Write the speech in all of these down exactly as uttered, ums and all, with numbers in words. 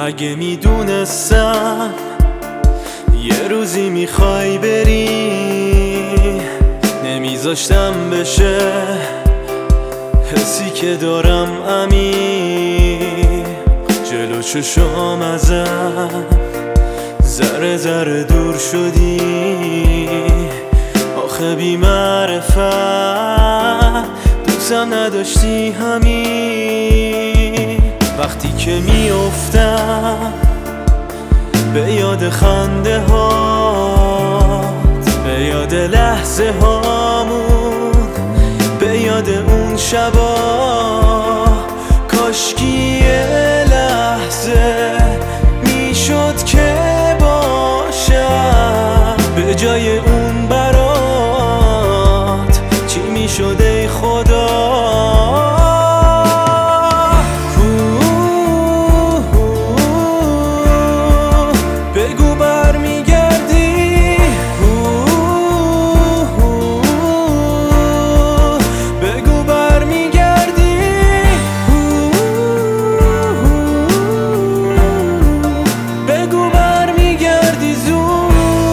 اگه میدونستم یه روزی میخوای بری، نمیذاشتم بشه حسی که دارم عمیق. جلو چشام ازم ذره ذره دور شدی، آخه بی معرفت دوستم نداشتی همین. وقتی که میافتم به یاد خنده هات، به یاد لحظه هامون، به یاد اون شبا، کاشکی یه لحظه میشد که باشم به جای اون برات. چی میشد ای خدا؟ بگو برمیگردی، بگو برمیگردی، بگو برمیگردی زود.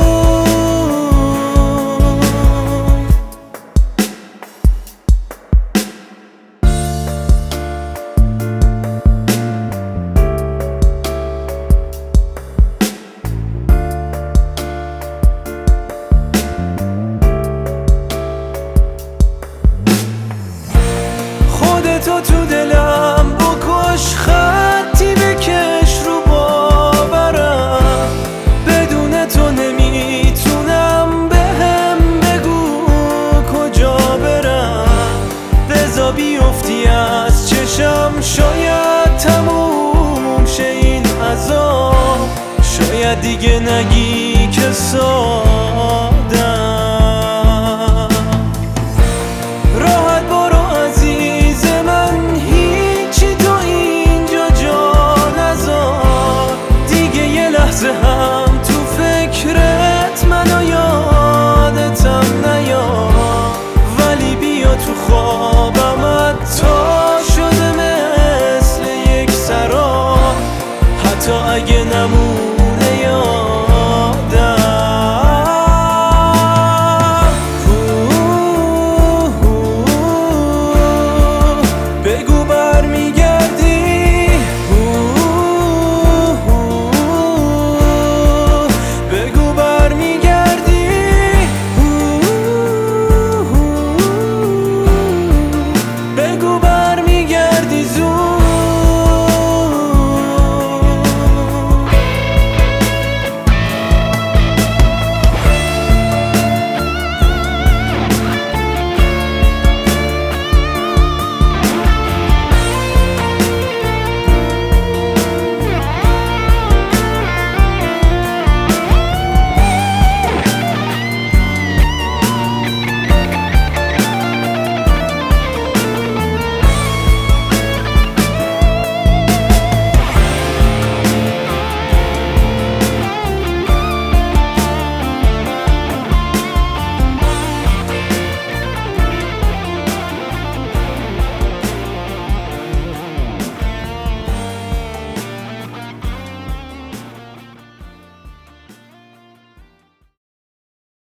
تو تو دلم بکش، خطی بکش رو باورم، بدون تو نمیتونم، بهم بگو کجا برم. بذار بیفتی از چشم، شاید تموم شه این عذاب، شاید دیگه نگی که سادم. راحت برو عزیز من، هیچی تو اینجا جا نذار، دیگه یه لحظه هم